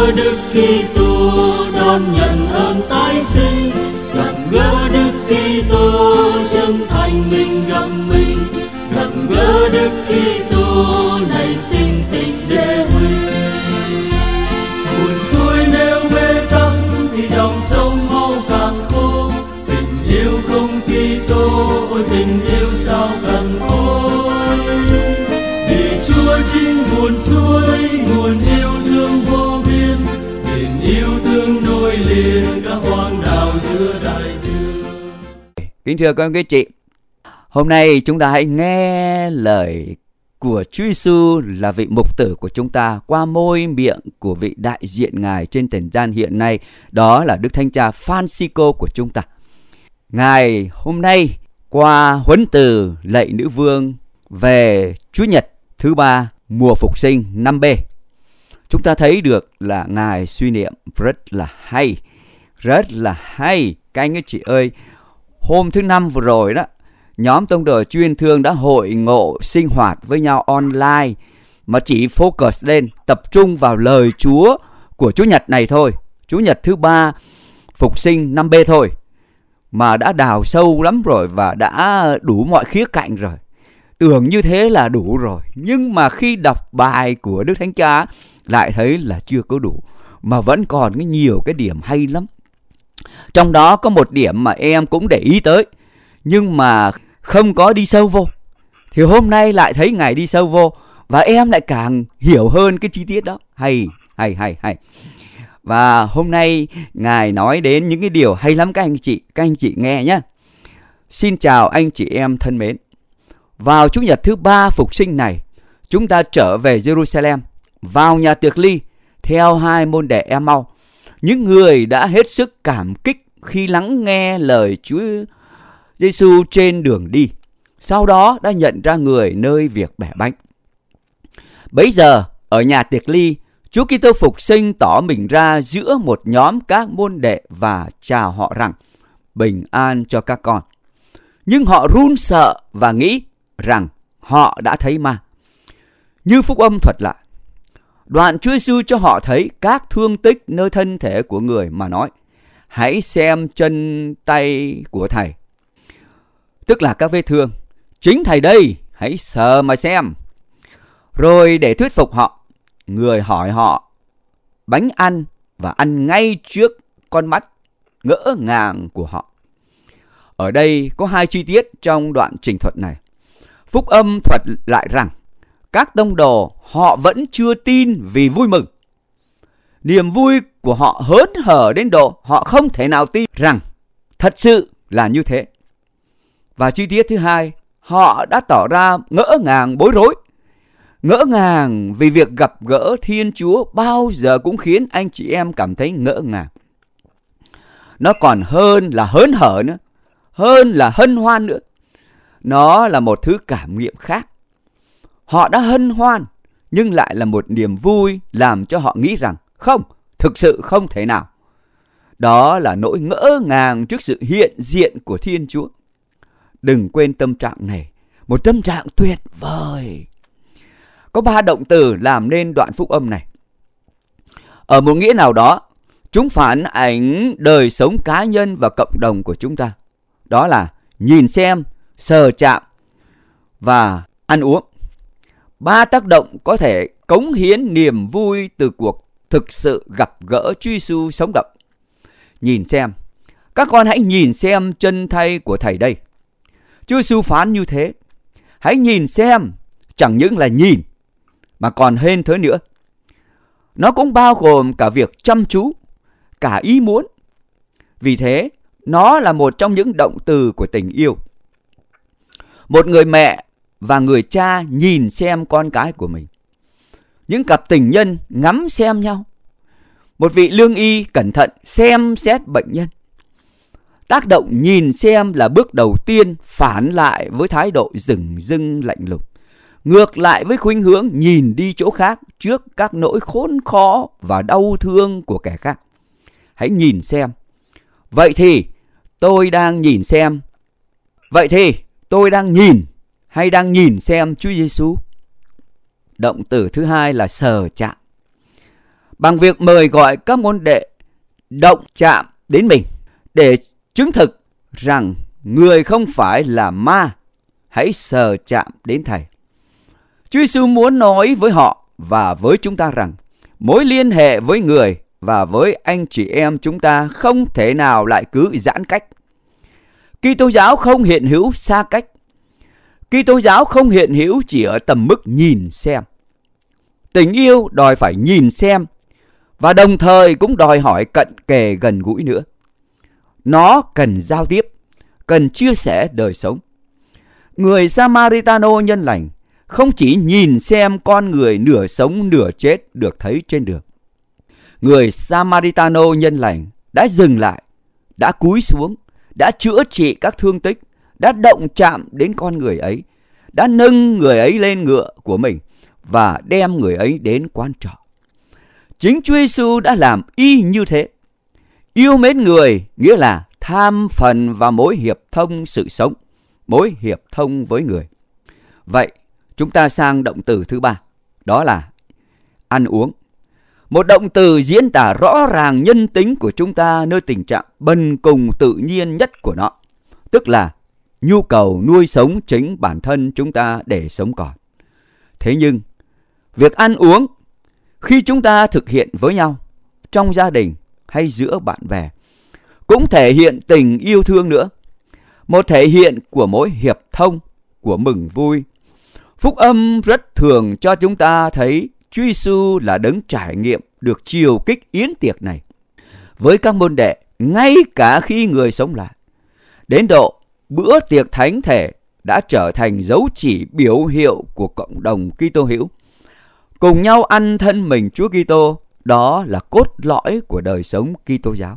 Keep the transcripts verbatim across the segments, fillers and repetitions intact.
gỡ Đức Kitô, đón nhận ơn tái sinh. Gặp gỡ Đức Kitô, chân thành mình gặp mình. Gặp gỡ Đức Kitô, nảy sinh tình đệ huy. Nguồn suối nếu bế tắc thì dòng sông mau càng khô. Tình yêu không Kitô, ôi tình yêu sao càng khôn. Vì Chúa chính nguồn suối, nguồn yêu thương vô biên. Tình yêu thương nối liền các hoang đảo giữa đại dương. Kính thưa các quý chị, hôm nay chúng ta hãy nghe lời của Chúa Giêsu là vị mục tử của chúng ta qua môi miệng của vị đại diện Ngài trên trần gian hiện nay, đó là Đức Thánh Cha Francisco của chúng ta. Ngài hôm nay qua huấn từ lạy nữ vương về Chúa Nhật thứ ba mùa phục sinh năm B, chúng ta thấy được là Ngài suy niệm rất là hay, rất là hay. Các anh chị ơi, hôm thứ năm vừa rồi đó, nhóm tông đồ chuyên thương đã hội ngộ sinh hoạt với nhau online, mà chỉ focus lên, tập trung vào lời Chúa của Chúa Nhật này thôi, Chúa Nhật thứ ba phục sinh năm B thôi, mà đã đào sâu lắm rồi và đã đủ mọi khía cạnh rồi. Tưởng như thế là đủ rồi, nhưng mà khi đọc bài của Đức Thánh Cha lại thấy là chưa có đủ, mà vẫn còn cái nhiều cái điểm hay lắm. Trong đó có một điểm mà em cũng để ý tới, nhưng mà không có đi sâu vô. Thì hôm nay lại thấy Ngài đi sâu vô, và em lại càng hiểu hơn cái chi tiết đó. Hay, hay, hay, hay. Và hôm nay Ngài nói đến những cái điều hay lắm các anh chị. Các anh chị nghe nhé. Xin chào anh chị em thân mến. Vào Chủ nhật thứ ba phục sinh này, chúng ta trở về Jerusalem, vào nhà tiệc ly, theo hai môn đệ Em-mau, những người đã hết sức cảm kích khi lắng nghe lời Chúa Giêsu trên đường đi. Sau đó đã nhận ra người nơi việc bẻ bánh. Bấy giờ, ở nhà tiệc ly, Chúa Kitô phục sinh tỏ mình ra giữa một nhóm các môn đệ và chào họ rằng: bình an cho các con. Nhưng họ run sợ và nghĩ rằng họ đã thấy ma. Như phúc âm thuật lại, đoạn Chúa Giêsu cho họ thấy các thương tích nơi thân thể của người mà nói: hãy xem chân tay của thầy, tức là các vết thương. Chính thầy đây, hãy sờ mà xem. Rồi để thuyết phục họ, người hỏi họ bánh ăn và ăn ngay trước con mắt ngỡ ngàng của họ. Ở đây có hai chi tiết trong đoạn trình thuật này. Phúc âm thuật lại rằng các tông đồ họ vẫn chưa tin vì vui mừng. Niềm vui của họ hớn hở đến độ họ không thể nào tin rằng thật sự là như thế. Và chi tiết thứ hai, họ đã tỏ ra ngỡ ngàng bối rối. Ngỡ ngàng vì việc gặp gỡ Thiên Chúa bao giờ cũng khiến anh chị em cảm thấy ngỡ ngàng. Nó còn hơn là hớn hở nữa, hơn là hân hoan nữa. Nó là một thứ cảm nghiệm khác. Họ đã hân hoan, nhưng lại là một niềm vui làm cho họ nghĩ rằng không, thực sự không thể nào. Đó là nỗi ngỡ ngàng trước sự hiện diện của Thiên Chúa. Đừng quên tâm trạng này, một tâm trạng tuyệt vời. Có ba động từ làm nên đoạn phúc âm này. Ở một nghĩa nào đó, chúng phản ánh đời sống cá nhân và cộng đồng của chúng ta. Đó là nhìn xem, sờ chạm và ăn uống. Ba tác động có thể cống hiến niềm vui từ cuộc thực sự gặp gỡ Chúa Giêsu sống động. Nhìn xem, các con hãy nhìn xem chân tay của thầy đây. Chúa Giêsu phán như thế. Hãy nhìn xem, chẳng những là nhìn mà còn hơn thế nữa. Nó cũng bao gồm cả việc chăm chú, cả ý muốn. Vì thế, nó là một trong những động từ của tình yêu. Một người mẹ và người cha nhìn xem con cái của mình. Những cặp tình nhân ngắm xem nhau. Một vị lương y cẩn thận xem xét bệnh nhân. Tác động nhìn xem là bước đầu tiên phản lại với thái độ dửng dưng lạnh lùng. Ngược lại với khuynh hướng nhìn đi chỗ khác trước các nỗi khốn khó và đau thương của kẻ khác. Hãy nhìn xem. Vậy thì tôi đang nhìn xem. Vậy thì tôi đang nhìn hay đang nhìn xem Chúa Giêsu? Động từ thứ hai là sờ chạm. bằng việc mời gọi các môn đệ động chạm đến mình để chứng thực rằng người không phải là ma, hãy sờ chạm đến Thầy. Chúa Giêsu muốn nói với họ và với chúng ta rằng mối liên hệ với người và với anh chị em chúng ta không thể nào lại cứ giãn cách. Kitô giáo không hiện hữu xa cách. Kitô giáo không hiện hữu chỉ ở tầm mức nhìn xem. Tình yêu đòi phải nhìn xem và đồng thời cũng đòi hỏi cận kề gần gũi nữa. Nó cần giao tiếp, cần chia sẻ đời sống. Người Samaritano nhân lành không chỉ nhìn xem con người nửa sống nửa chết được thấy trên đường. Người Samaritano nhân lành đã dừng lại, đã cúi xuống, đã chữa trị các thương tích, đã động chạm đến con người ấy, đã nâng người ấy lên ngựa của mình và đem người ấy đến quán trọ. Chính Chúa Giêsu đã làm y như thế. Yêu mến người nghĩa là tham phần vào mối hiệp thông sự sống, mối hiệp thông với người. Vậy, chúng ta sang động từ thứ ba, đó là ăn uống. Một động từ diễn tả rõ ràng nhân tính của chúng ta nơi tình trạng bần cùng tự nhiên nhất của nó, tức là nhu cầu nuôi sống chính bản thân chúng ta để sống còn. Thế nhưng, việc ăn uống khi chúng ta thực hiện với nhau, trong gia đình hay giữa bạn bè, cũng thể hiện tình yêu thương nữa. Một thể hiện của mối hiệp thông, của mừng vui. Phúc âm rất thường cho chúng ta thấy Chúa Giêsu là đấng trải nghiệm được chiều kích yến tiệc này với các môn đệ ngay cả khi người sống lại. Đến độ bữa tiệc thánh thể đã trở thành dấu chỉ biểu hiệu của cộng đồng Kitô hữu. Cùng nhau ăn thân mình Chúa Kitô, đó là cốt lõi của đời sống Kitô giáo.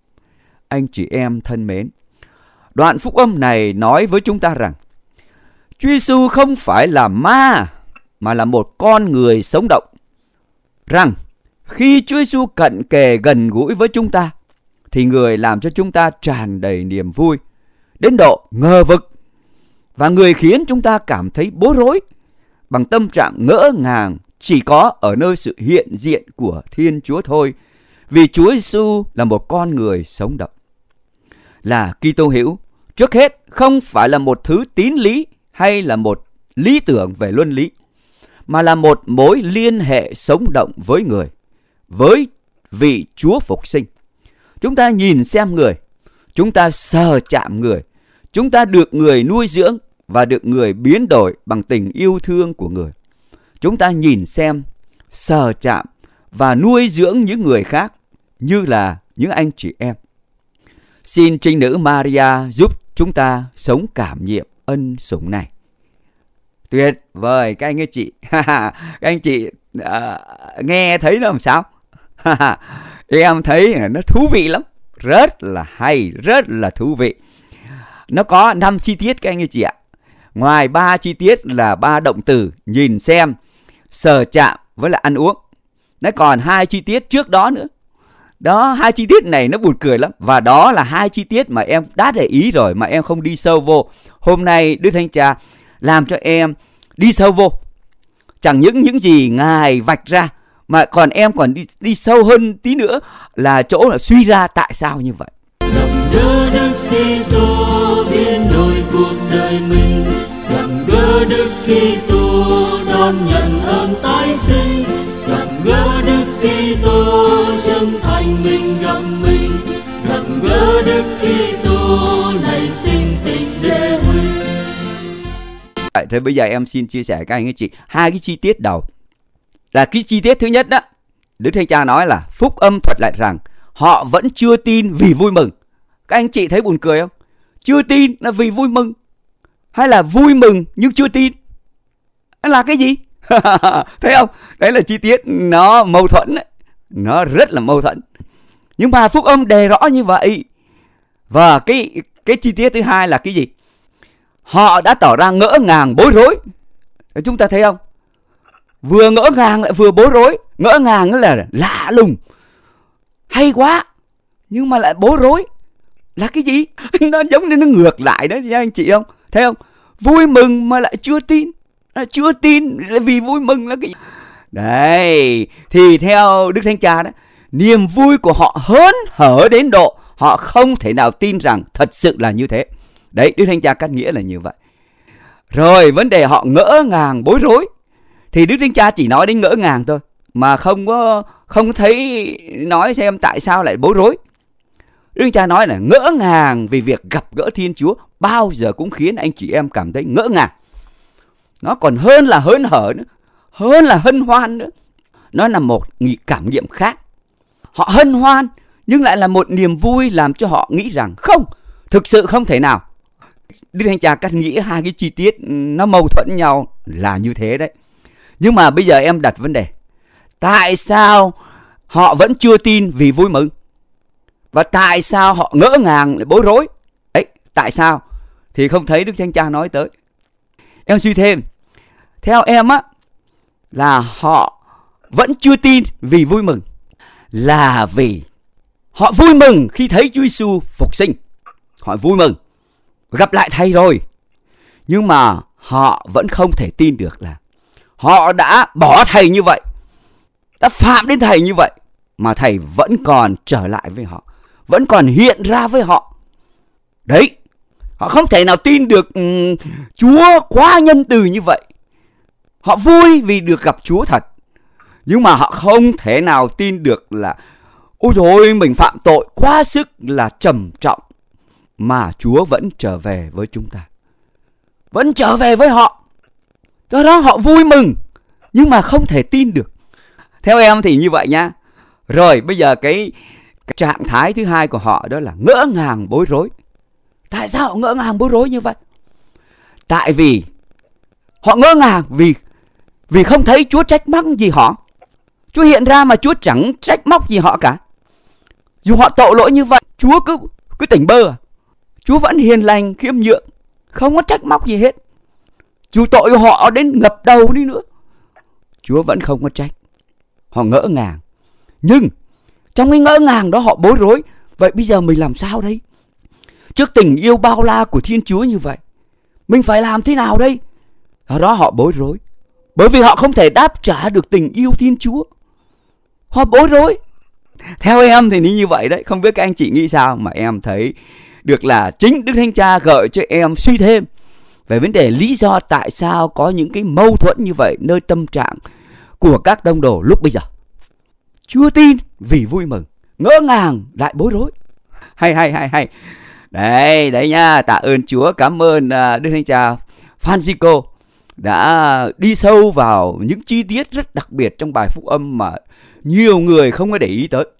Anh chị em thân mến, đoạn phúc âm này nói với chúng ta rằng Chúa Giêsu không phải là ma mà là một con người sống động. Rằng khi Chúa Giêsu cận kề gần gũi với chúng ta thì người làm cho chúng ta tràn đầy niềm vui đến độ ngờ vực, và người khiến chúng ta cảm thấy bối rối bằng tâm trạng ngỡ ngàng chỉ có ở nơi sự hiện diện của Thiên Chúa thôi, vì Chúa Giêsu là một con người sống động. Là Kitô hữu, trước hết không phải là một thứ tín lý hay là một lý tưởng về luân lý, mà là một mối liên hệ sống động với người, với vị Chúa phục sinh. Chúng ta nhìn xem người, chúng ta sờ chạm người, chúng ta được người nuôi dưỡng và được người biến đổi bằng tình yêu thương của người. Chúng ta nhìn xem, sờ chạm và nuôi dưỡng những người khác như là những anh chị em. Xin Trinh Nữ Maria giúp chúng ta sống cảm nghiệm ân sủng này. Tuyệt vời các anh chị. Các anh chị uh, nghe thấy nó làm sao? Em thấy nó thú vị lắm. Rất là hay, rất là thú vị. Nó có năm chi tiết các anh chị ạ. Ngoài ba chi tiết là ba động từ nhìn xem, sờ chạm với lại ăn uống, nó còn hai chi tiết trước đó nữa. Đó, hai chi tiết này nó buồn cười lắm. Và đó là hai chi tiết mà em đã để ý rồi mà em không đi sâu vô. Hôm nay Đức Thánh Cha làm cho em đi sâu vô. Chẳng những những gì Ngài vạch ra, mà còn em còn đi, đi sâu hơn tí nữa là chỗ là suy ra tại sao như vậy. Gặp gỡ Đức Kitô biến đổi cuộc đời mình, gặp gỡ Đức Kitô đón nhận ơn tái sinh, gặp gỡ Đức Kitô chân thành mình gặp mình, gặp gỡ Đức Kitô nảy sinh tình đệ huy. Thế bây giờ em xin chia sẻ các anh ấy chị hai cái chi tiết đầu. Là cái chi tiết thứ nhất đó, Đức Thánh Cha nói là phúc âm thuật lại rằng họ vẫn chưa tin vì vui mừng. Các anh chị thấy buồn cười không? Chưa tin là vì vui mừng, hay là vui mừng nhưng chưa tin là cái gì? Thấy không? Đấy là chi tiết nó mâu thuẫn đấy. Nó rất là mâu thuẫn. Nhưng mà phúc âm đề rõ như vậy. Và cái, cái chi tiết thứ hai là cái gì? Họ đã tỏ ra ngỡ ngàng bối rối. Chúng ta thấy không? Vừa ngỡ ngàng lại vừa bối rối. Ngỡ ngàng là lạ lùng, hay quá, nhưng mà lại bối rối là cái gì? Nó giống như nó ngược lại đó nha anh chị không? Thấy không? Vui mừng mà lại chưa tin. Chưa tin là vì vui mừng là cái gì? Đấy, thì theo Đức Thánh Cha đó, niềm vui của họ hớn hở đến độ họ không thể nào tin rằng thật sự là như thế. Đấy, Đức Thánh Cha cắt nghĩa là như vậy. Rồi vấn đề họ ngỡ ngàng bối rối, thì Đức Thánh Cha chỉ nói đến ngỡ ngàng thôi, mà không có không thấy nói xem tại sao lại bối rối. Đức Thánh Cha nói là ngỡ ngàng vì việc gặp gỡ Thiên Chúa bao giờ cũng khiến anh chị em cảm thấy ngỡ ngàng. Nó còn hơn là hớn hở nữa, hơn là hân hoan nữa. Nó là một cảm nghiệm khác. Họ hân hoan nhưng lại là một niềm vui làm cho họ nghĩ rằng không, thực sự không thể nào. Đức Thánh Cha cắt nghĩa hai cái chi tiết nó mâu thuẫn nhau là như thế đấy. Nhưng mà bây giờ em đặt vấn đề, tại sao họ vẫn chưa tin vì vui mừng? Và tại sao họ ngỡ ngàng lại bối rối? Đấy, tại sao? Thì không thấy Đức Thánh Cha nói tới. Em suy thêm, theo em á, là họ vẫn chưa tin vì vui mừng, là vì họ vui mừng khi thấy Chúa Giêsu phục sinh. Họ vui mừng gặp lại Thầy rồi. Nhưng mà họ vẫn không thể tin được là họ đã bỏ Thầy như vậy, đã phạm đến Thầy như vậy, mà Thầy vẫn còn trở lại với họ, vẫn còn hiện ra với họ. Đấy, họ không thể nào tin được um, Chúa quá nhân từ như vậy. Họ vui vì được gặp Chúa thật, nhưng mà họ không thể nào tin được là ôi dồi, mình phạm tội quá sức là trầm trọng, mà Chúa vẫn trở về với chúng ta, vẫn trở về với họ. Do đó họ vui mừng, nhưng mà không thể tin được. Theo em thì như vậy nha. Rồi bây giờ cái, cái trạng thái thứ hai của họ đó là ngỡ ngàng bối rối. Tại sao họ ngỡ ngàng bối rối như vậy? Tại vì họ ngỡ ngàng vì, vì không thấy Chúa trách móc gì họ. Chúa hiện ra mà Chúa chẳng trách móc gì họ cả. Dù họ tội lỗi như vậy, Chúa cứ, cứ tỉnh bơ. Chúa vẫn hiền lành, khiêm nhượng, không có trách móc gì hết. Dù tội của họ đến ngập đầu đi nữa, Chúa vẫn không có trách. Họ ngỡ ngàng. Nhưng trong cái ngỡ ngàng đó họ bối rối. Vậy bây giờ mình làm sao đây? Trước tình yêu bao la của Thiên Chúa như vậy, mình phải làm thế nào đây? Ở đó họ bối rối, bởi vì họ không thể đáp trả được tình yêu Thiên Chúa. Họ bối rối. Theo em thì như vậy đấy. Không biết các anh chị nghĩ sao, mà em thấy được là chính Đức Thánh Cha gợi cho em suy thêm về vấn đề lý do tại sao có những cái mâu thuẫn như vậy nơi tâm trạng của các tông đồ lúc bây giờ. Chưa tin vì vui mừng, ngỡ ngàng lại bối rối. Hay hay hay hay. Đấy, đấy nha, tạ ơn Chúa, cảm ơn uh, Đức Thánh Cha Francisco đã đi sâu vào những chi tiết rất đặc biệt trong bài phúc âm mà nhiều người không có để ý tới,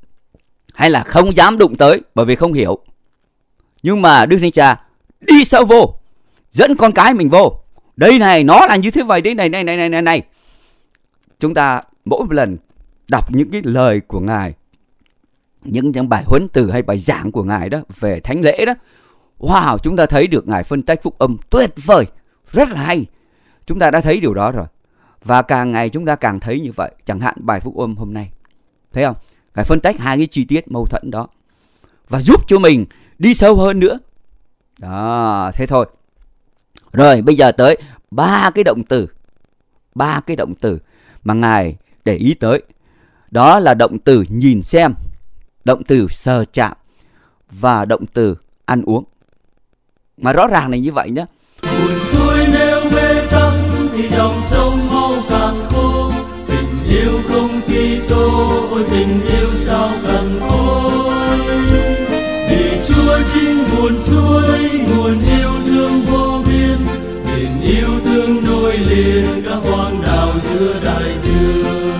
hay là không dám đụng tới bởi vì không hiểu. Nhưng mà Đức Thánh Cha đi sâu vô, dẫn con cái mình vô. Đây này, nó là như thế vậy đấy, này này này này này. Chúng ta mỗi một lần đọc những cái lời của Ngài, những những bài huấn từ hay bài giảng của Ngài đó về thánh lễ đó, wow, chúng ta thấy được Ngài phân tích phúc âm tuyệt vời, rất là hay. Chúng ta đã thấy điều đó rồi, và càng ngày chúng ta càng thấy như vậy. Chẳng hạn bài phúc âm hôm nay, thấy không? Ngài phân tích hai cái chi tiết mâu thuẫn đó và giúp cho mình đi sâu hơn nữa. Đó, thế thôi. Rồi bây giờ tới ba cái động từ, ba cái động từ mà Ngài để ý tới. Đó là động từ nhìn xem, động từ sờ chạm và động từ ăn uống. Mà rõ ràng là như vậy nhé. Buồn xuôi nếu bế tắc thì dòng sông mau càng khô. Tình yêu không Kitô, ôi tình yêu sao cần côi. Vì Chúa chính nguồn suối, nguồn yêu thương vô biên. Tình yêu thương nối liền các hoang đảo giữa đại dương.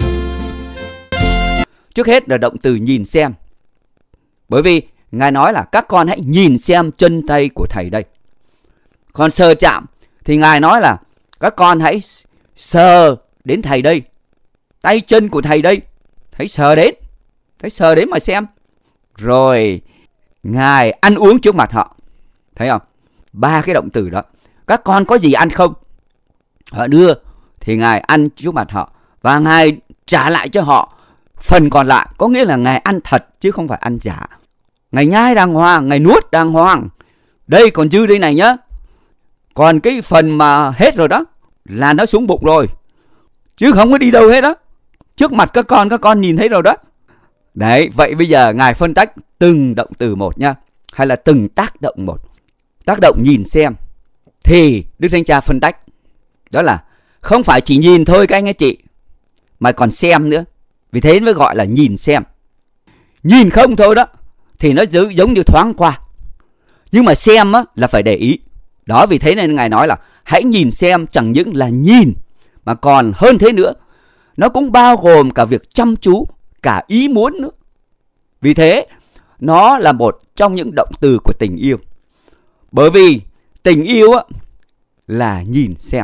Trước hết là động từ nhìn xem. Bởi vì Ngài nói là các con hãy nhìn xem chân tay của Thầy đây. Còn sờ chạm thì Ngài nói là các con hãy sờ đến Thầy đây, tay chân của Thầy đây. Thấy sờ đến, thấy sờ đến mà xem. Rồi Ngài ăn uống trước mặt họ. Thấy không? Ba cái động từ đó. Các con có gì ăn không? Họ đưa thì Ngài ăn trước mặt họ, và Ngài trả lại cho họ phần còn lại. Có nghĩa là Ngài ăn thật chứ không phải ăn giả. Ngài nhai đàng hoàng, Ngài nuốt đàng hoàng. Đây còn dư đây này nhá. Còn cái phần mà hết rồi đó là nó xuống bụng rồi. chứ không có đi đâu hết đó. Trước mặt các con, các con nhìn thấy rồi đó. Đấy, vậy bây giờ Ngài phân tách từng động từ một nha, hay là từng tác động một. Tác động nhìn xem thì Đức Thánh Cha phân tách, đó là không phải chỉ nhìn thôi các anh ấy chị, mà còn xem nữa. Vì thế mới gọi là nhìn xem. Nhìn không thôi đó thì nó giống như thoáng qua, nhưng mà xem á, là phải để ý. Đó, vì thế nên Ngài nói là hãy nhìn xem, chẳng những là nhìn mà còn hơn thế nữa, nó cũng bao gồm cả việc chăm chú, cả ý muốn nữa. Vì thế nó là một trong những động từ của tình yêu. Bởi vì tình yêu á, là nhìn xem.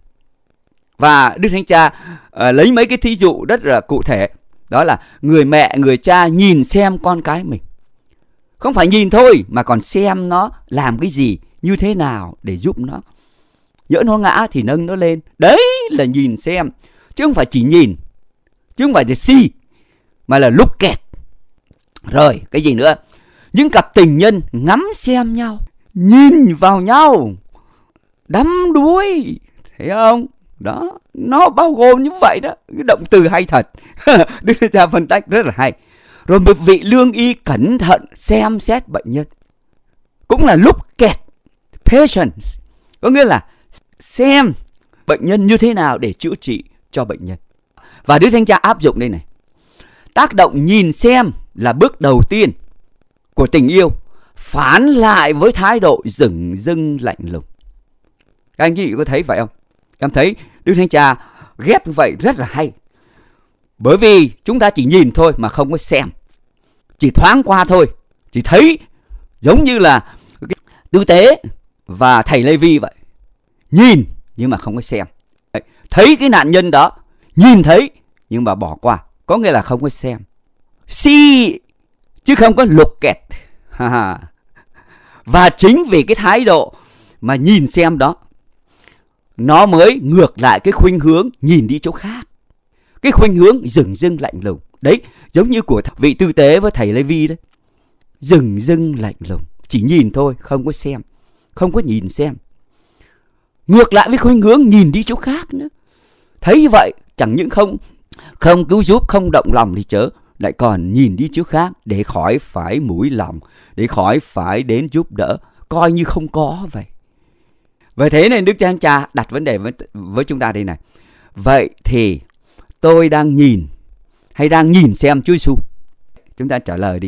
Và Đức Thánh Cha uh, lấy mấy cái thí dụ rất là cụ thể. Đó là người mẹ, người cha nhìn xem con cái mình. Không phải nhìn thôi mà còn xem nó làm cái gì, như thế nào để giúp nó. Nhỡ nó ngã thì nâng nó lên. Đấy là nhìn xem. Chứ không phải chỉ nhìn, chứ không phải chỉ see, mà là look at. Rồi cái gì nữa? Những cặp tình nhân ngắm xem nhau, nhìn vào nhau, đắm đuối. Thấy không? Đó, nó bao gồm như vậy đó. Cái động từ hay thật. Đức Thánh Cha phân tách rất là hay. Rồi một vị lương y cẩn thận xem xét bệnh nhân, cũng là look at patients, có nghĩa là xem bệnh nhân như thế nào để chữa trị cho bệnh nhân. Và Đức Thánh Cha áp dụng đây này. Tác động nhìn xem là bước đầu tiên của tình yêu, phán lại với thái độ dửng dưng lạnh lùng. Các anh chị có thấy vậy không? Em thấy Đức Thánh Cha ghép như vậy rất là hay. Bởi vì chúng ta chỉ nhìn thôi mà không có xem, chỉ thoáng qua thôi, chỉ thấy, giống như là Tư Tế và thầy Lê Vi vậy. Nhìn nhưng mà không có xem. Thấy cái nạn nhân đó, nhìn thấy nhưng mà bỏ qua, có nghĩa là không có xem. See chứ không có look at. Và chính vì cái thái độ mà nhìn xem đó, nó mới ngược lại cái khuynh hướng nhìn đi chỗ khác, cái khuynh hướng dửng dưng lạnh lùng. Đấy, giống như của vị Tư Tế với thầy Lê Vi đấy. Dửng dưng lạnh lùng, chỉ nhìn thôi, không có xem, không có nhìn xem. Ngược lại với khuynh hướng nhìn đi chỗ khác nữa. Thấy như vậy, chẳng những không không cứu giúp, không động lòng thì chớ, lại còn nhìn đi chỗ khác để khỏi phải mũi lòng, để khỏi phải đến giúp đỡ, coi như không có vậy. Vậy thế nên Đức Thánh Cha đặt vấn đề với, với chúng ta đây này. Vậy thì tôi đang nhìn hay đang nhìn xem Chúa Giêsu? Chúng ta trả lời đi.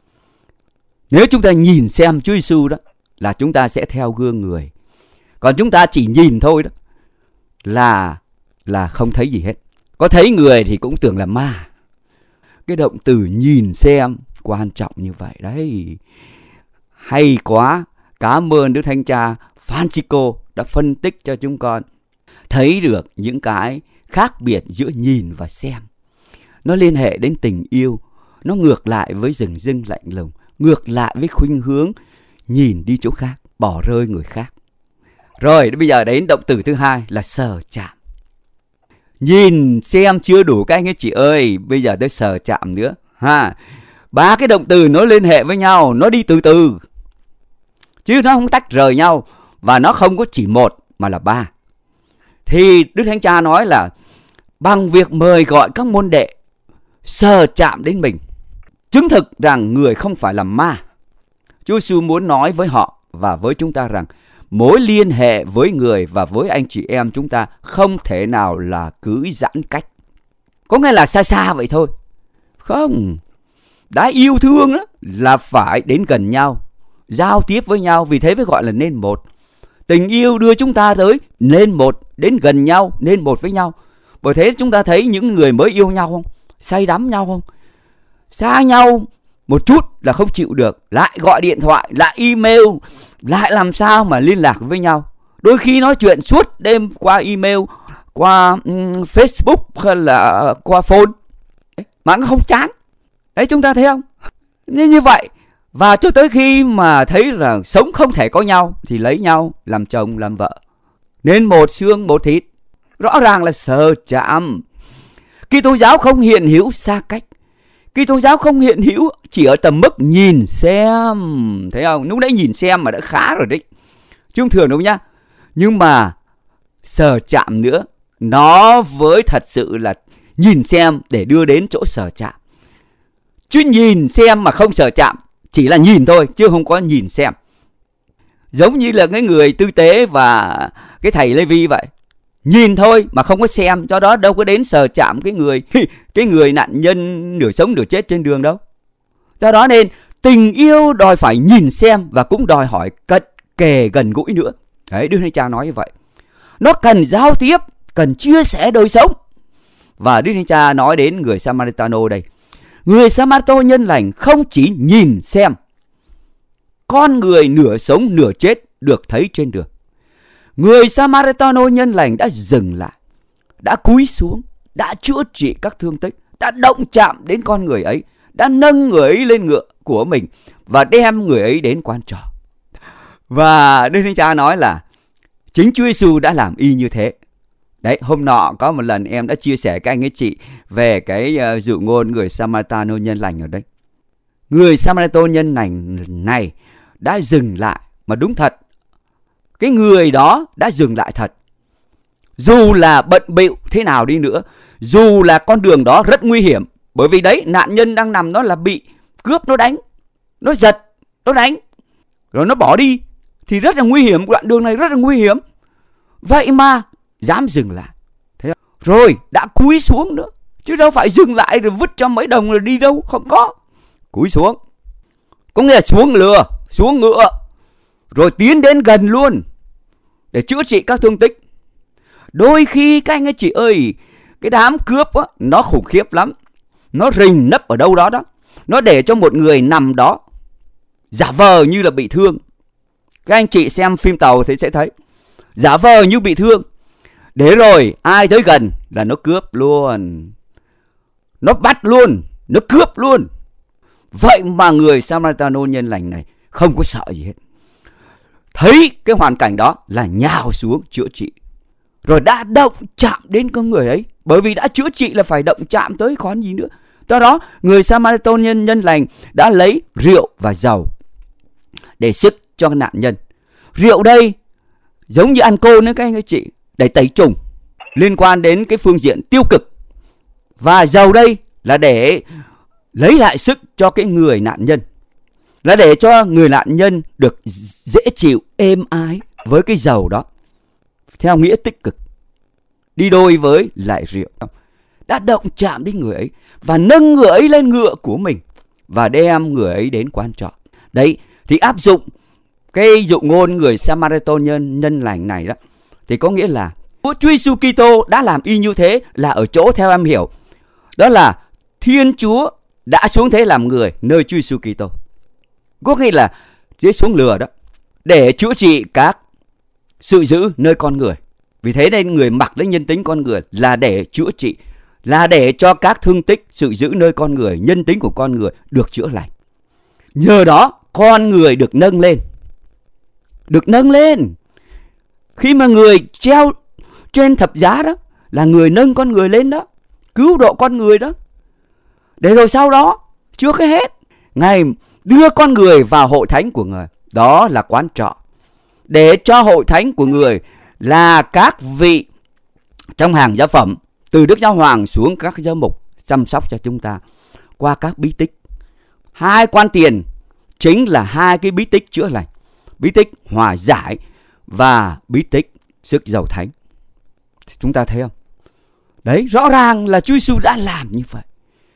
Nếu chúng ta nhìn xem Chúa Giêsu đó, là chúng ta sẽ theo gương người. Còn chúng ta chỉ nhìn thôi đó, là là không thấy gì hết. Có thấy người thì cũng tưởng là ma. Cái động từ nhìn xem quan trọng như vậy đấy. Hay quá. Cảm ơn Đức Thánh Cha Francisco đã phân tích cho chúng con thấy được những cái khác biệt giữa nhìn và xem. Nó liên hệ đến tình yêu, nó ngược lại với dửng dưng lạnh lùng, ngược lại với khuynh hướng nhìn đi chỗ khác, bỏ rơi người khác. Rồi bây giờ đến động từ thứ hai là sờ chạm. Nhìn xem chưa đủ các anh ấy chị ơi, bây giờ tới sờ chạm nữa ha. Ba cái động từ nó liên hệ với nhau, nó đi từ từ, chứ nó không tách rời nhau. Và nó không có chỉ một mà là ba. Thì Đức Thánh Cha nói là bằng việc mời gọi các môn đệ sờ chạm đến mình, chứng thực rằng người không phải là ma. Chúa Giêsu muốn nói với họ và với chúng ta rằng mối liên hệ với người và với anh chị em chúng ta không thể nào là cứ giãn cách, có nghĩa là xa xa vậy thôi. Không, đã yêu thương đó là phải đến gần nhau, giao tiếp với nhau. Vì thế mới gọi là nên một. Tình yêu đưa chúng ta tới nên một, đến gần nhau, nên một với nhau. Bởi thế chúng ta thấy những người mới yêu nhau không? Say đắm nhau không? Xa nhau một chút là không chịu được, lại gọi điện thoại, lại email, lại làm sao mà liên lạc với nhau. Đôi khi nói chuyện suốt đêm qua email, qua um, Facebook hay là qua phone mà nó không chán. Đấy, chúng ta thấy không? Nên như vậy. Và cho tới khi mà thấy là sống không thể có nhau thì lấy nhau làm chồng làm vợ, nên một xương một thịt. Rõ ràng là sờ chạm. Kitô giáo không hiện hữu xa cách. Kitô giáo không hiện hữu chỉ ở tầm mức nhìn xem. Thấy không? Lúc nãy nhìn xem mà đã khá rồi đấy, chứ không thường đâu nhá. Nhưng mà sờ chạm nữa nó với thật sự là nhìn xem để đưa đến chỗ sờ chạm. Chứ nhìn xem mà không sờ chạm chỉ là nhìn thôi, chứ không có nhìn xem. Giống như là cái người tư tế và cái thầy Lê Vi vậy. Nhìn thôi mà không có xem, do đó đâu có đến sờ chạm cái người cái người nạn nhân nửa sống nửa chết trên đường đâu. Do đó nên tình yêu đòi phải nhìn xem và cũng đòi hỏi cận kề gần gũi nữa. Đấy, Đức Thánh Cha nói như vậy. Nó cần giao tiếp, cần chia sẻ đời sống. Và Đức Thánh Cha nói đến người Samaritano đây. Người Samaritano nhân lành không chỉ nhìn xem con người nửa sống nửa chết được thấy trên đường. Người Samaritano nhân lành đã dừng lại, đã cúi xuống, đã chữa trị các thương tích, đã động chạm đến con người ấy, đã nâng người ấy lên ngựa của mình và đem người ấy đến quan trọ. Và Đức Thánh Cha nói là chính Chúa Giêsu đã làm y như thế. Đấy, hôm nọ có một lần em đã chia sẻ các anh ấy chị về cái uh, dụ ngôn người Samaritano nhân lành ở đây. Người Samaritano nhân lành này đã dừng lại, mà đúng thật, cái người đó đã dừng lại thật. Dù là bận bịu thế nào đi nữa, dù là con đường đó rất nguy hiểm, bởi vì đấy, nạn nhân đang nằm nó là bị cướp, nó đánh, nó giật, nó đánh, rồi nó bỏ đi, thì rất là nguy hiểm, đoạn đường này rất là nguy hiểm. Vậy mà dám dừng lại. Thế rồi đã cúi xuống nữa, chứ đâu phải dừng lại rồi vứt cho mấy đồng rồi đi đâu, không có. Cúi xuống, có nghĩa là xuống lừa, xuống ngựa, rồi tiến đến gần luôn để chữa trị các thương tích. Đôi khi các anh ấy chị ơi, cái đám cướp á, nó khủng khiếp lắm. Nó rình nấp ở đâu đó đó. Nó để cho một người nằm đó, giả vờ như là bị thương. Các anh chị xem phim Tàu thì sẽ thấy, giả vờ như bị thương, để rồi ai tới gần là nó cướp luôn, nó bắt luôn, nó cướp luôn. Vậy mà người Samaritano nhân lành này không có sợ gì hết. Thấy cái hoàn cảnh đó là nhào xuống chữa trị, rồi đã động chạm đến con người ấy. Bởi vì đã chữa trị là phải động chạm tới còn gì nữa. Do đó người Samaritano nhân, nhân lành đã lấy rượu và dầu để sức cho nạn nhân. Rượu đây giống như ăn côn đấy các anh các chị, để tẩy trùng liên quan đến cái phương diện tiêu cực. Và dầu đây là để lấy lại sức cho cái người nạn nhân, là để cho người nạn nhân được dễ chịu, êm ái với cái dầu đó, theo nghĩa tích cực, đi đôi với lại rượu. Đã động chạm đến người ấy và nâng người ấy lên ngựa của mình và đem người ấy đến quan trọ. Đấy, thì áp dụng cái dụ ngôn người Samaritano nhân, nhân lành này đó, thì có nghĩa là Chúa Giêsu Kitô đã làm y như thế là ở chỗ theo em hiểu, đó là Thiên Chúa đã xuống thế làm người nơi Chúa Giêsu Kitô. Có nghĩa là dưới xuống lừa đó, để chữa trị các sự dữ nơi con người. Vì thế nên người mặc lấy nhân tính con người là để chữa trị, là để cho các thương tích, sự dữ nơi con người, nhân tính của con người được chữa lành. Nhờ đó con người được nâng lên, được nâng lên. Khi mà người treo trên thập giá đó là người nâng con người lên đó, cứu độ con người đó. Để rồi sau đó chưa cái hết, Ngài đưa con người vào hội thánh của người, đó là quán trọ, để cho hội thánh của người là các vị trong hàng giáo phẩm, từ Đức Giáo Hoàng xuống các giáo mục chăm sóc cho chúng ta qua các bí tích. Hai quan tiền chính là hai cái bí tích chữa lành, bí tích hòa giải và bí tích sức giàu thánh. Chúng ta thấy không? Đấy, rõ ràng là Chúa Giêsu đã làm như vậy.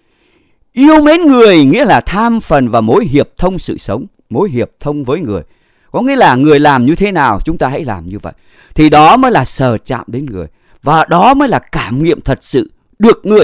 Yêu mến người nghĩa là tham phần và mối hiệp thông sự sống, mối hiệp thông với người. Có nghĩa là người làm như thế nào chúng ta hãy làm như vậy. Thì đó mới là sờ chạm đến người, và đó mới là cảm nghiệm thật sự được người.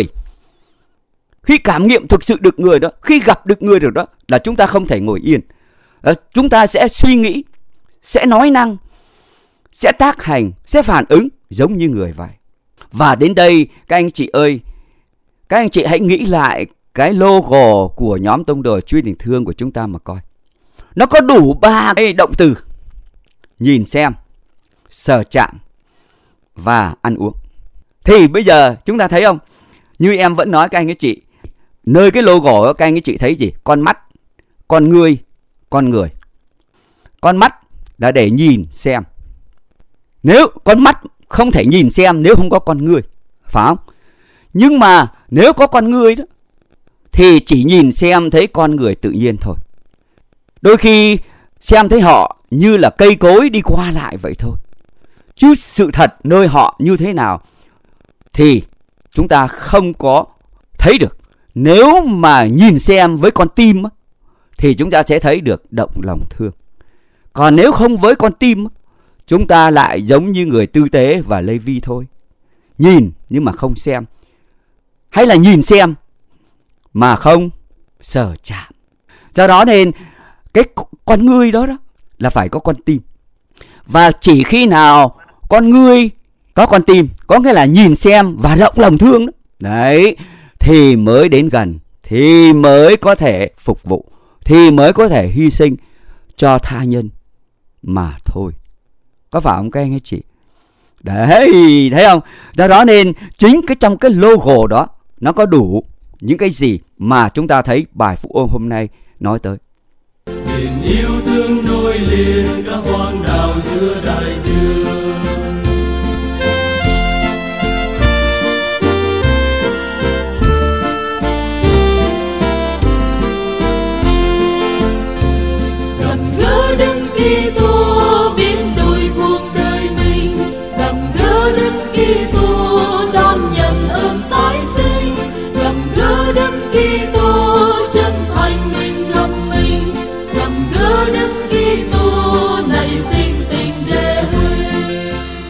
Khi cảm nghiệm thực sự được người đó, khi gặp được người rồi đó, là chúng ta không thể ngồi yên. À, chúng ta sẽ suy nghĩ, sẽ nói năng, sẽ tác hành, sẽ phản ứng giống như người vậy. Và đến đây các anh chị ơi, các anh chị hãy nghĩ lại cái logo của nhóm tông đồ Chúa Tình Thương của chúng ta mà coi. Nó có đủ ba cái động từ: nhìn xem, sờ chạm và ăn uống. Thì bây giờ chúng ta thấy không? Như em vẫn nói các anh các chị, nơi cái logo đó, các anh các chị thấy gì? Con mắt, con người, con người. Con mắt là để nhìn xem. Nếu con mắt không thể nhìn xem nếu không có con người, phải không? Nhưng mà nếu có con người đó thì chỉ nhìn xem thấy con người tự nhiên thôi. Đôi khi xem thấy họ như là cây cối đi qua lại vậy thôi. Chứ sự thật nơi họ như thế nào thì chúng ta không có thấy được. Nếu mà nhìn xem với con tim thì chúng ta sẽ thấy được động lòng thương. Còn nếu không với con tim, chúng ta lại giống như người tư tế và Lê Vi thôi. Nhìn nhưng mà không xem. Hay là nhìn xem mà không sờ chạm. Do đó nên cái con người đó, đó là phải có con tim. Và chỉ khi nào con người có con tim, có nghĩa là nhìn xem và động lòng thương đó, đấy, thì mới đến gần, thì mới có thể phục vụ, thì mới có thể hy sinh cho tha nhân mà thôi. Có phải không các anh hay chị? Đấy, thấy không? Do đó nên chính cái trong cái logo đó nó có đủ những cái gì mà chúng ta thấy bài Phúc Âm hôm nay nói tới. Tình yêu thương nối liền các hoang đảo giữa đại dương. Gặp gỡ Đức Kitô biến đổi cuộc đời mình, gặp gỡ Đức Kitô đón nhận ơn tái sinh, gặp gỡ Đức Kitô chân thành mình gặp mình, gặp gỡ Đức Kitô nảy sinh tình đệ huy.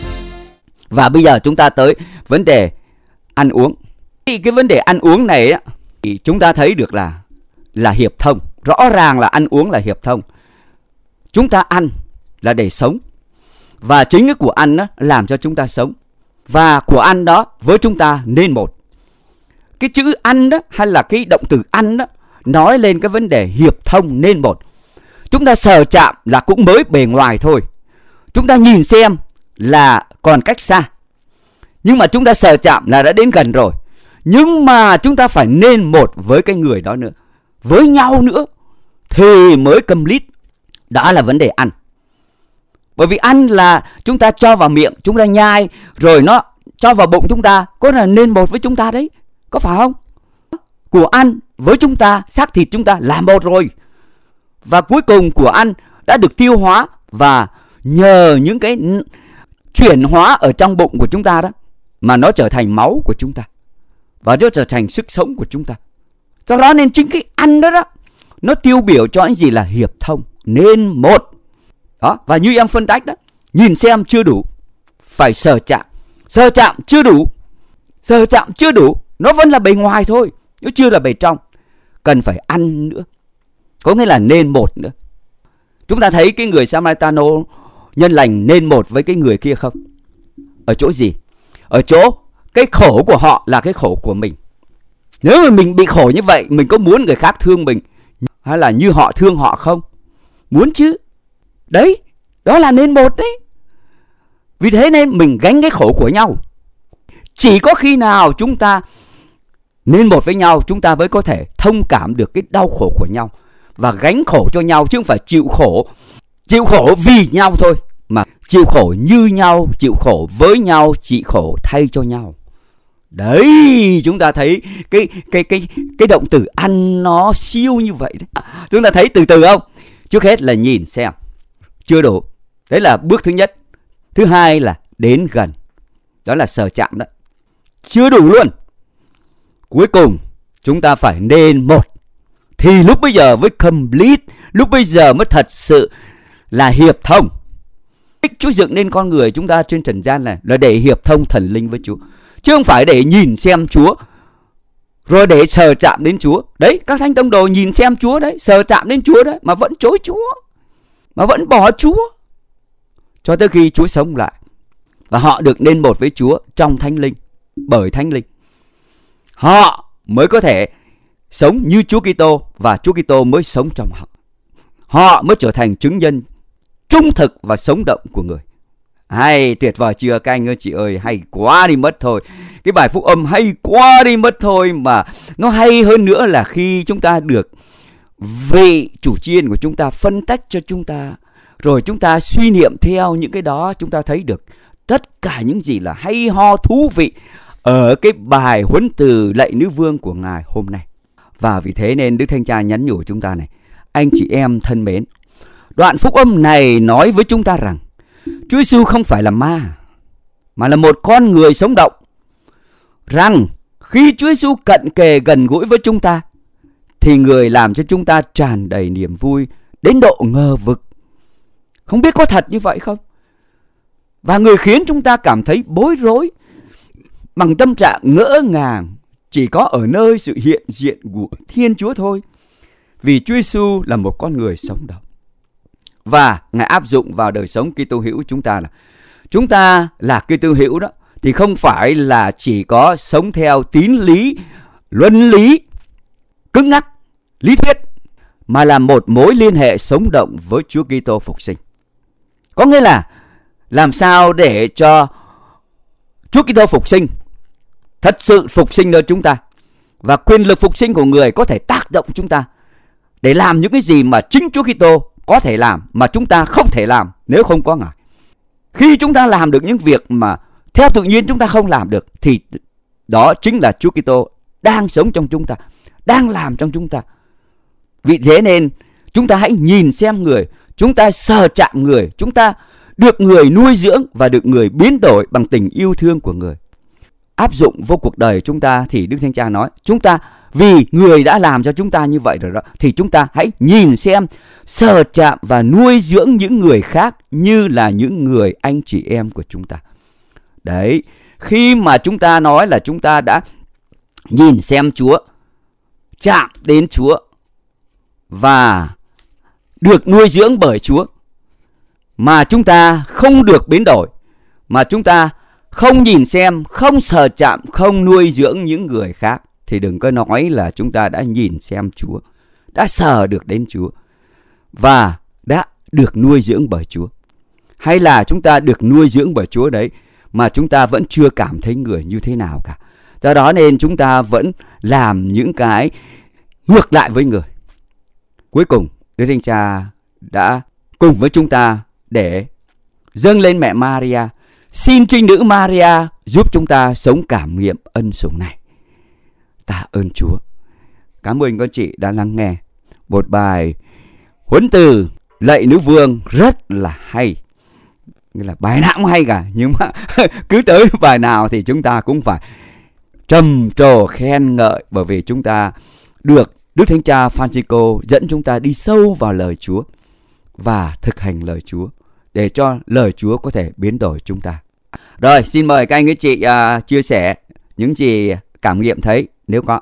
Và bây giờ chúng ta tới vấn đề ăn uống. Thì cái vấn đề ăn uống này á, thì chúng ta thấy được là là hiệp thông. Rõ ràng là ăn uống là hiệp thông. Chúng ta ăn là để sống. Và chính cái của ăn đó làm cho chúng ta sống. Và của ăn đó với chúng ta nên một. Cái chữ ăn đó hay là cái động từ ăn đó nói lên cái vấn đề hiệp thông nên một. Chúng ta sờ chạm là cũng mới bề ngoài thôi. Chúng ta nhìn xem là còn cách xa. Nhưng mà chúng ta sờ chạm là đã đến gần rồi. Nhưng mà chúng ta phải nên một với cái người đó nữa, với nhau nữa, thì mới complete. Đó là vấn đề ăn. Bởi vì ăn là chúng ta cho vào miệng, chúng ta nhai, rồi nó cho vào bụng chúng ta, có là nên một với chúng ta đấy. Có phải không? Của ăn với chúng ta, xác thịt chúng ta là một rồi. Và cuối cùng của ăn đã được tiêu hóa, và nhờ những cái chuyển hóa ở trong bụng của chúng ta đó mà nó trở thành máu của chúng ta, và nó trở thành sức sống của chúng ta. Do đó nên chính cái ăn đó đó nó tiêu biểu cho những gì là hiệp thông nên một. Đó, và như em phân tách đó, nhìn xem chưa đủ, phải sờ chạm. Sờ chạm chưa đủ, sờ chạm chưa đủ, nó vẫn là bề ngoài thôi, nó chưa là bề trong. Cần phải ăn nữa, có nghĩa là nên một nữa. Chúng ta thấy cái người Samaritano nhân lành nên một với cái người kia không? Ở chỗ gì? Ở chỗ cái khổ của họ là cái khổ của mình. Nếu mà mình bị khổ như vậy, mình có muốn người khác thương mình hay là như họ thương họ không? Muốn chứ. Đấy, đó là nên một đấy. Vì thế nên mình gánh cái khổ của nhau. Chỉ có khi nào chúng ta nên một với nhau, chúng ta mới có thể thông cảm được cái đau khổ của nhau và gánh khổ cho nhau, chứ không phải chịu khổ chịu khổ vì nhau thôi, mà chịu khổ như nhau, chịu khổ với nhau, chịu khổ thay cho nhau. Đấy, chúng ta thấy cái cái cái cái động từ ăn nó siêu như vậy đấy. Chúng ta thấy từ từ không? Trước hết là nhìn xem chưa đủ. Đấy là bước thứ nhất. Thứ hai là đến gần. Đó là sờ chạm đó. Chưa đủ luôn. Cuối cùng chúng ta phải nên một. Thì lúc bây giờ với complete, lúc bây giờ mới thật sự là hiệp thông. Chúa dựng nên con người chúng ta trên trần gian này là để hiệp thông thần linh với Chúa, chứ không phải để nhìn xem Chúa rồi để sờ chạm đến Chúa. Đấy, các thánh tông đồ nhìn xem Chúa đấy, sờ chạm đến Chúa đấy, mà vẫn chối Chúa, mà vẫn bỏ Chúa, cho tới khi Chúa sống lại và họ được nên một với Chúa trong thánh linh, bởi thánh linh. Họ mới có thể sống như Chúa Kitô, và Chúa Kitô mới sống trong họ. Họ mới trở thành chứng nhân trung thực và sống động của người. Hay, tuyệt vời chưa các anh ơi chị ơi, hay quá đi mất thôi. Cái bài phúc âm hay quá đi mất thôi, mà nó hay hơn nữa là khi chúng ta được vị chủ chiên của chúng ta phân tách cho chúng ta, rồi chúng ta suy niệm theo những cái đó, chúng ta thấy được tất cả những gì là hay ho thú vị ở cái bài huấn từ lạy nữ vương của Ngài hôm nay. Và vì thế nên Đức Thánh Cha nhắn nhủ chúng ta này: anh chị em thân mến, đoạn phúc âm này nói với chúng ta rằng Chúa Giêsu không phải là ma, mà là một con người sống động. Rằng khi Chúa Giêsu cận kề gần gũi với chúng ta, thì người làm cho chúng ta tràn đầy niềm vui đến độ ngờ vực. Không biết có thật như vậy không? Và người khiến chúng ta cảm thấy bối rối bằng tâm trạng ngỡ ngàng chỉ có ở nơi sự hiện diện của Thiên Chúa thôi. Vì Chúa Giêsu là một con người sống động. Và Ngài áp dụng vào đời sống Kitô hữu chúng ta là chúng ta là Kitô hữu đó thì không phải là chỉ có sống theo tín lý, luân lý, cứng ngắc, lý thuyết, mà là một mối liên hệ sống động với Chúa Kitô phục sinh. Có nghĩa là làm sao để cho Chúa Kitô phục sinh, thật sự phục sinh nơi chúng ta, và quyền lực phục sinh của người có thể tác động chúng ta để làm những cái gì mà chính Chúa Kitô có thể làm mà chúng ta không thể làm nếu không có Ngài. Khi chúng ta làm được những việc mà theo tự nhiên chúng ta không làm được, thì đó chính là Chúa Kitô đang sống trong chúng ta, đang làm trong chúng ta. Vì thế nên chúng ta hãy nhìn xem người, chúng ta sờ chạm người, chúng ta được người nuôi dưỡng và được người biến đổi bằng tình yêu thương của người. Áp dụng vô cuộc đời chúng ta thì Đức Thánh Cha nói, chúng ta vì người đã làm cho chúng ta như vậy rồi đó, thì chúng ta hãy nhìn xem, sờ chạm và nuôi dưỡng những người khác như là những người anh chị em của chúng ta. Đấy, khi mà chúng ta nói là chúng ta đã nhìn xem Chúa, chạm đến Chúa và được nuôi dưỡng bởi Chúa, mà chúng ta không được biến đổi, mà chúng ta không nhìn xem, không sờ chạm, không nuôi dưỡng những người khác, thì đừng có nói là chúng ta đã nhìn xem Chúa, đã sờ được đến Chúa và đã được nuôi dưỡng bởi Chúa. Hay là chúng ta được nuôi dưỡng bởi Chúa đấy mà chúng ta vẫn chưa cảm thấy người như thế nào cả. Do đó nên chúng ta vẫn làm những cái ngược lại với người. Cuối cùng, Đức Thánh Cha đã cùng với chúng ta để dâng lên mẹ Maria, xin Trinh Nữ Maria giúp chúng ta sống cảm nghiệm ân sủng này. Tạ ơn Chúa. Cảm ơn con chị đã lắng nghe một bài huấn từ lạy nữ vương rất là hay. Nghĩa là bài nào cũng hay cả, nhưng mà cứ tới bài nào thì chúng ta cũng phải trầm trồ khen ngợi, bởi vì chúng ta được Đức Thánh Cha Francisco dẫn chúng ta đi sâu vào lời Chúa và thực hành lời Chúa để cho lời Chúa có thể biến đổi chúng ta. Rồi, xin mời các anh các chị uh, chia sẻ những gì cảm nghiệm thấy nếu có.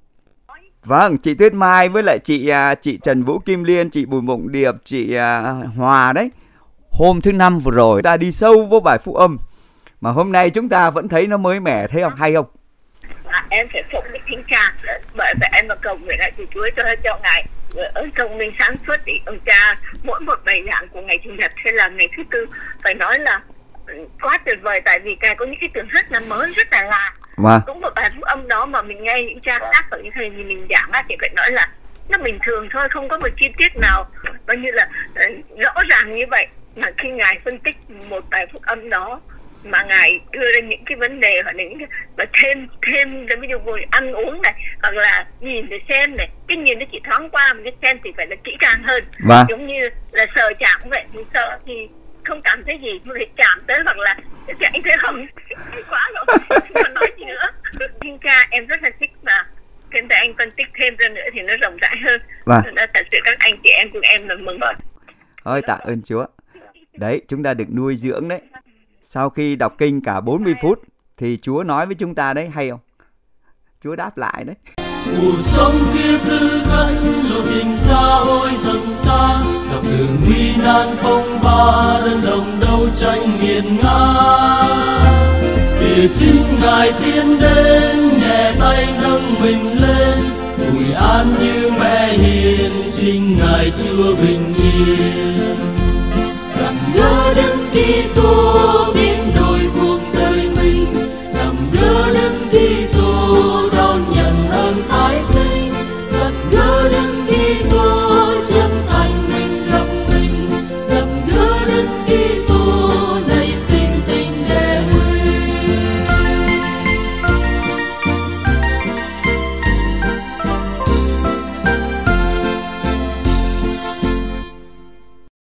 Vâng, chị Tuyết Mai với lại chị uh, chị Trần Vũ Kim Liên, chị Bùi Mộng Điệp, chị uh, Hòa đấy. Hôm thứ năm vừa rồi ta đi sâu vô bài phúc âm, mà hôm nay chúng ta vẫn thấy nó mới mẻ, thấy không? Hay không? À, em sẽ phục Đức Thánh Cha, bởi vậy em mà cầu nguyện lại từ Chúa cho cho Ngài ơn công minh sáng suốt thì ông Cha mỗi một bài giảng của ngày Chủ nhật hay là ngày thứ tư phải nói là quá tuyệt vời, tại vì Ngài có những cái tưởng rất là mới, rất là lạ. Wow. Cũng một bài phúc âm đó mà mình nghe những cha khác ở những thầy thì mình giảng á thì phải nói là nó bình thường thôi, không có một chi tiết nào coi như là uh, rõ ràng như vậy. Mà khi Ngài phân tích một bài phúc âm đó mà Ngài đưa ra những cái vấn đề hoặc là những cái và thêm thêm cái ví dụ ngồi ăn uống này, hoặc là nhìn để xem này, cái nhìn nó chỉ thoáng qua, mà cái xem thì phải là kỹ càng hơn. Và giống như là sờ chạm cũng vậy, thì sợ thì không cảm thấy gì, nhưng phải chạm tới hoặc là chạy thấy không quá rồi không còn nói gì nữa. Thánh Cha em rất là thích, và thêm tại anh phân tích thêm ra nữa thì nó rộng rãi hơn. Và thật sự các anh chị em cùng em là mừng rồi. Ôi tạ ơn Chúa. Đấy, chúng ta được nuôi dưỡng đấy. Sau khi đọc kinh cả bốn mươi phút thì Chúa nói với chúng ta đấy, hay không? Chúa đáp lại đấy. Cuộc sống kia tư cánh lộ trình xa ôi thật xa, dọc đường nguy nan không ba, đơn đồng đấu tranh nghiền ngã. Địa chính Ngài tiến đến, nhẹ tay nâng mình lên, ủi an như mẹ hiền, chính Ngài chưa bình yên. Gặp gỡ Đức Kitô biến đổi cuộc đời mình, gặp gỡ Đức Kitô đón nhận ơn tái sinh, gặp gỡ Đức Kitô